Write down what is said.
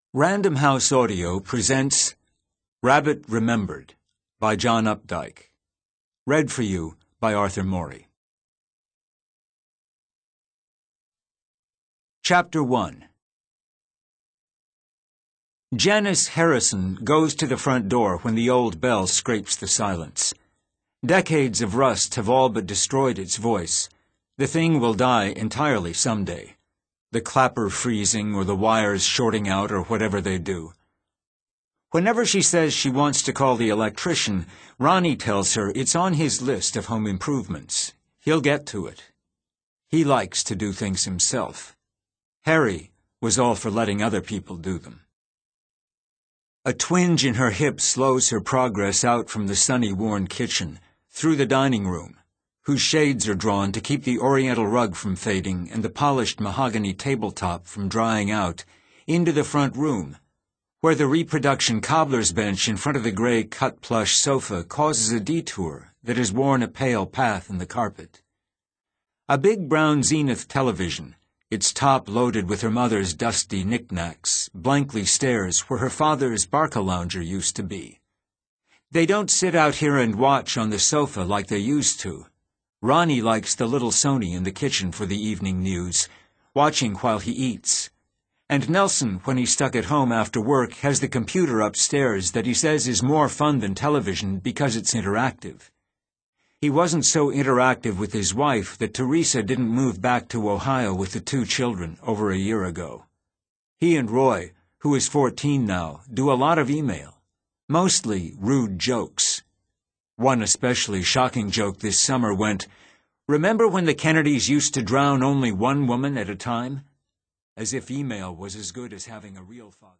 Random House Audio presents Rabbit Remembered by John Updike. Read for you by Arthur Morey. Chapter 1. Janice Harrison goes to the front door when the old bell scrapes the silence. Decades of rust have all but destroyed its voice. The thing will die entirely someday. The clapper freezing or the wires shorting out or whatever they do. Whenever she says she wants to call the electrician, Ronnie tells her it's on his list of home improvements. He'll get to it. He likes to do things himself. Harry was all for letting other people do them. A twinge in her hip slows her progress out from the sunny, worn kitchen, through the dining room, whose shades are drawn to keep the oriental rug from fading and the polished mahogany tabletop from drying out, into the front room, where the reproduction cobbler's bench in front of the gray cut-plush sofa causes a detour that has worn a pale path in the carpet. A big brown Zenith television, its top loaded with her mother's dusty knickknacks, blankly stares where her father's Barca-lounger used to be. They don't sit out here and watch on the sofa like they used to. Ronnie likes the little Sony in the kitchen for the evening news, watching while he eats. And Nelson, when he's stuck at home after work, has the computer upstairs that he says is more fun than television because it's interactive. He wasn't so interactive with his wife that Teresa didn't move back to Ohio with the 2 children over a year ago. He and Roy, who is 14 now, do a lot of email, mostly rude jokes. One especially shocking joke this summer went, "Remember when the Kennedys used to drown only one woman at a time?" As if email was as good as having a real father.